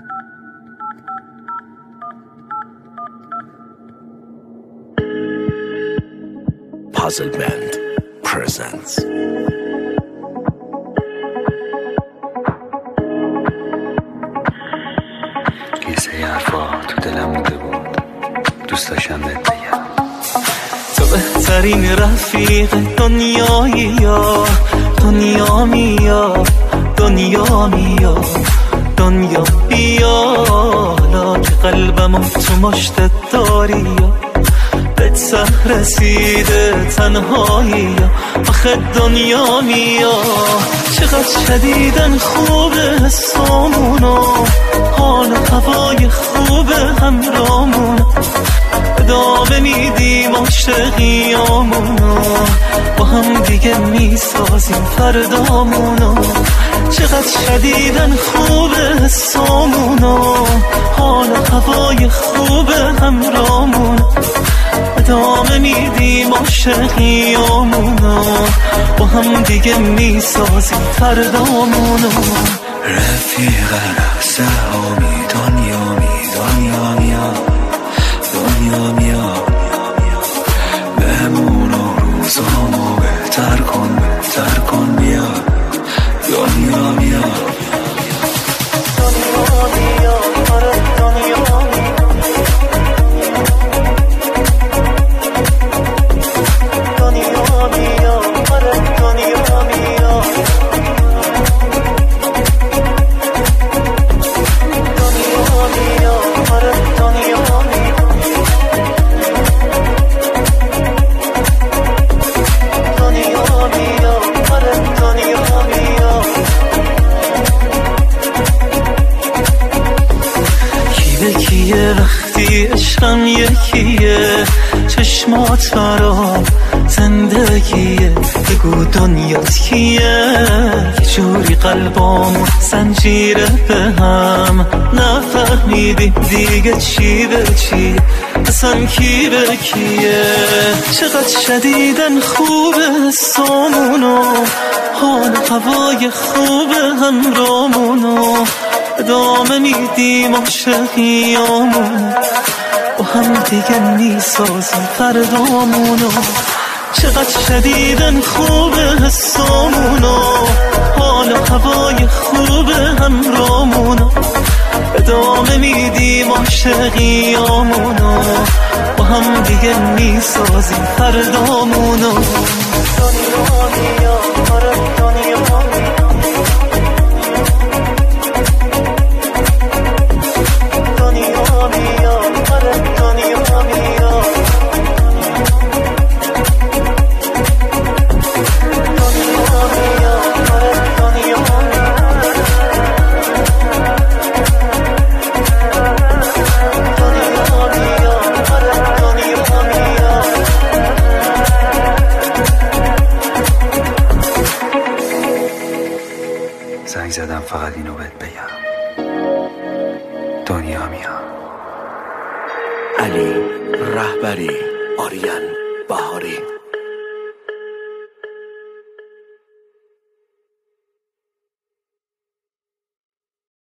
Puzzle Band presents یه سری حرفا تو دلم مونده بود، دوست داشتم بهت بگم. تو بهترین رفیق دنیایی، یا دنیا میا، دنیا میا، دنیا بیا. حالا که قلبمو تو مشتت داری، یا به سر رسیده تنهایی، آخه دنیا میا. چقدر شدیدن خوبه حسامونو، حال و هوای خوبه همرامونو، ادامه میدیم عاشقیامونو، با هم دیگه میسازیم فردامونو. چقدر شدیدن خوبه حسامونو، حال و هوای خوبه همرامونو، ادامه میدیم عاشقیامونو، با هم دیگه میسازیم فردامونو. رفیق سهامی دنیا می، دنیا میا، دنیا میا. بهمون روزامو بهتر کن، بهتر کن بیا، دنیا میا. دنیا میا، آره دنیا میا، دنیا میا، آره دنیا میا، دنیا میا، آره دنیا میا، دنیا میا، آره دنیا میا. کی به کیه وقتی عشقم یکیه، چشمات برام زندگیه، بگو دنیات کیه. یه جوری قلبامو زنجیره به هم، نفهمیدیم دیگه چی به چی، اصلا کی به کیه. چقدر شدیدن خوبه حسامونو، حال هوای خوبه همرامونو، ادامه میدیم عاشقیامونو، با هم دیگه میسازیم فردامونو. چقدر شدیدن خوبه حسامونو، حال و هوای خوبه همرامونو، ادامه میدیم عاشقیامونو، با هم دیگه میسازیم فردامونو. دنیا میا، آره دنیا میا، دنیا میا، آره دنیا میا، دنیا میا، آره دنیا میا، آره دنیا میا. زنگ زدم فقط اینو بهت بگم، دنیا میا. علی رهبری، آریان بهاری.